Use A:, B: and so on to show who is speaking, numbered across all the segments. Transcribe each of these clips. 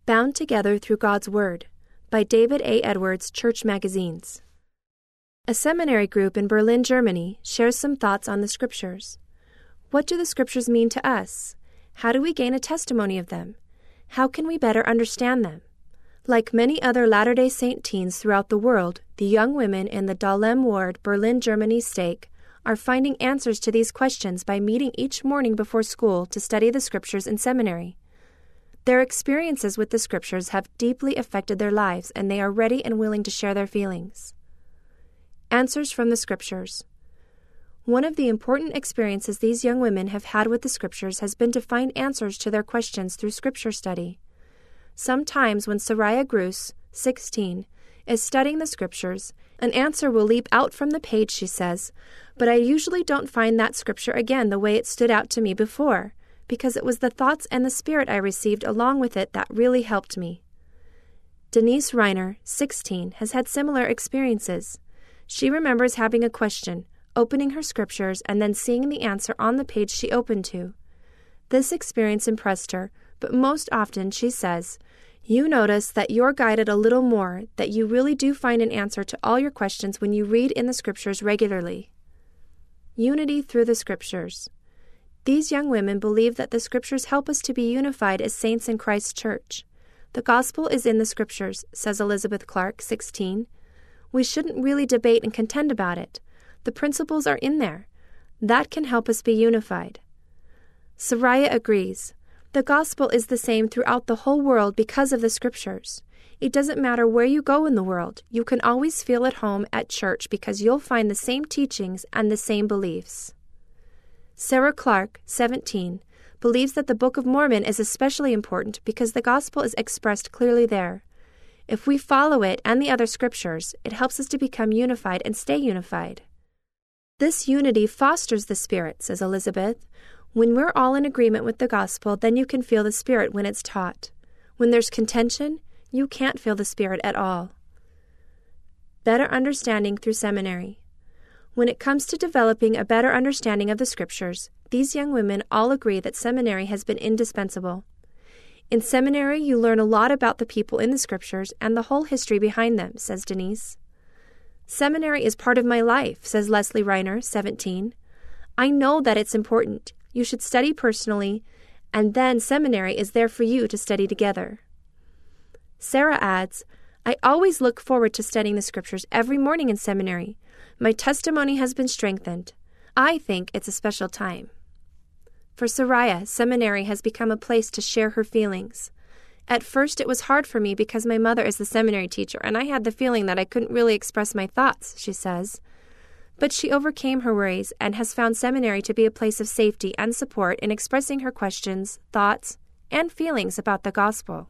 A: Bound Together Through God's Word by David A. Edwards, Church Magazines. A seminary group in Berlin, Germany, shares some thoughts on the Scriptures. What do the Scriptures mean to us? How do we gain a testimony of them? How can we better understand them? Like many other Latter-day Saint teens throughout the world, the young women in the Dahlem ward, Berlin, Germany stake are finding answers to these questions by meeting each morning before school to study the Scriptures in seminary. Their experiences with the Scriptures have deeply affected their lives, and they are ready and willing to share their feelings. Answers from the Scriptures. One of the important experiences these young women have had with the Scriptures has been to find answers to their questions through Scripture study. Sometimes when Saraya Gruss, 16, is studying the Scriptures, an answer will leap out from the page, she says, but I usually don't find that Scripture again the way it stood out to me before, because it was the thoughts and the spirit I received along with it that really helped me. Denise Reiner, 16, has had similar experiences. She remembers having a question, opening her Scriptures, and then seeing the answer on the page she opened to. This experience impressed her, but most often, she says, you notice that you're guided a little more, that you really do find an answer to all your questions when you read in the Scriptures regularly. Unity through the Scriptures. These young women believe that the Scriptures help us to be unified as saints in Christ's church. The gospel is in the Scriptures, says Elizabeth Clark, 16. We shouldn't really debate and contend about it. The principles are in there. That can help us be unified. Saraya agrees. The gospel is the same throughout the whole world because of the Scriptures. It doesn't matter where you go in the world. You can always feel at home at church because you'll find the same teachings and the same beliefs. Sarah Clark, 17, believes that the Book of Mormon is especially important because the gospel is expressed clearly there. If we follow it and the other Scriptures, it helps us to become unified and stay unified. This unity fosters the Spirit, says Elizabeth. When we're all in agreement with the gospel, then you can feel the Spirit when it's taught. When there's contention, you can't feel the Spirit at all. Better understanding through seminary. When it comes to developing a better understanding of the Scriptures, these young women all agree that seminary has been indispensable. In seminary, you learn a lot about the people in the Scriptures and the whole history behind them, says Denise. Seminary is part of my life, says Leslie Reiner, 17. I know that it's important. You should study personally, and then seminary is there for you to study together. Sarah adds, I always look forward to studying the Scriptures every morning in seminary. My testimony has been strengthened. I think it's a special time. For Saraya, seminary has become a place to share her feelings. At first, it was hard for me because my mother is the seminary teacher, and I had the feeling that I couldn't really express my thoughts, she says. But she overcame her worries and has found seminary to be a place of safety and support in expressing her questions, thoughts, and feelings about the gospel.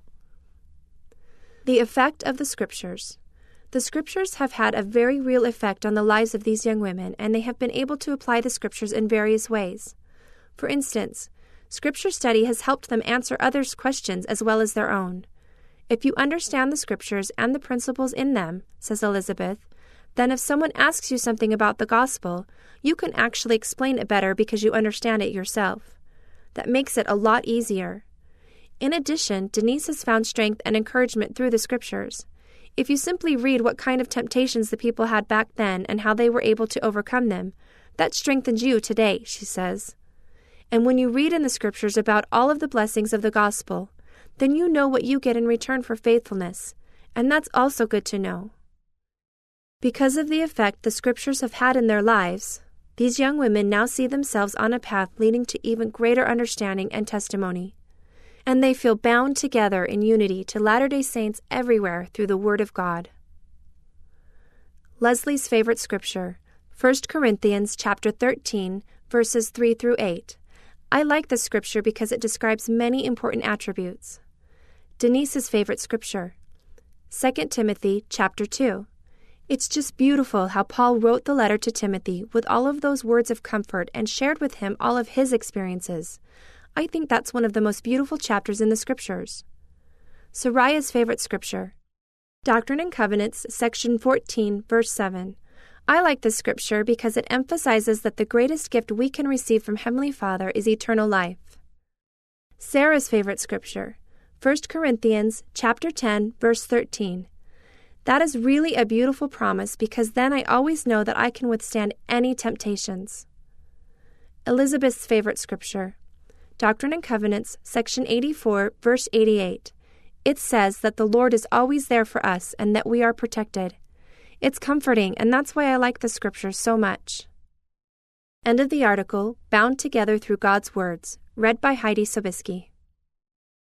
A: The effect of the Scriptures. The Scriptures have had a very real effect on the lives of these young women, and they have been able to apply the Scriptures in various ways. For instance, Scripture study has helped them answer others' questions as well as their own. If you understand the Scriptures and the principles in them, says Elizabeth, then if someone asks you something about the gospel, you can actually explain it better because you understand it yourself. That makes it a lot easier. In addition, Denise has found strength and encouragement through the Scriptures. If you simply read what kind of temptations the people had back then and how they were able to overcome them, that strengthens you today, she says. And when you read in the Scriptures about all of the blessings of the gospel, then you know what you get in return for faithfulness, and that's also good to know. Because of the effect the Scriptures have had in their lives, these young women now see themselves on a path leading to even greater understanding and testimony. And they feel bound together in unity to Latter-day Saints everywhere through the Word of God. Leslie's favorite Scripture, 1 Corinthians chapter 13, verses 3 through 8. I like this Scripture because it describes many important attributes. Denise's favorite Scripture, 2 Timothy chapter 2. It's just beautiful how Paul wrote the letter to Timothy with all of those words of comfort and shared with him all of his experiences. I think that's one of the most beautiful chapters in the Scriptures. Saraya's favorite Scripture, Doctrine and Covenants, section 14, verse 7. I like this Scripture because it emphasizes that the greatest gift we can receive from Heavenly Father is eternal life. Sarah's favorite Scripture, 1 Corinthians chapter 10, verse 13. That is really a beautiful promise because then I always know that I can withstand any temptations. Elizabeth's favorite scripture, Doctrine and Covenants, section 84, verse 88. It says that the Lord is always there for us and that we are protected. It's comforting, and that's why I like the scriptures so much. End of the article, Bound Together Through God's Words, read by Heidi Sobieski.